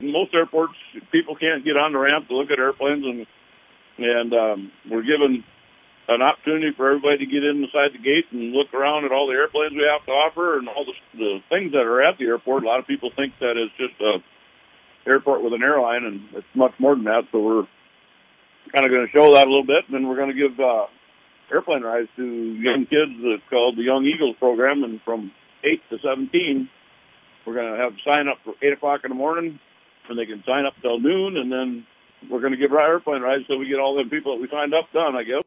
most airports, people can't get on the ramp to look at airplanes, and we're given an opportunity for everybody to get inside the gate and look around at all the airplanes we have to offer and all the things that are at the airport. A lot of people think that it's just a airport with an airline, and it's much more than that. So we're kind of going to show that a little bit, and then we're going to give airplane rides to young kids. It's called the Young Eagles program, and from 8 to 17, we're going to have sign up for 8 o'clock in the morning, and they can sign up till noon, and then we're going to give airplane rides so we get all the people that we signed up done, I guess.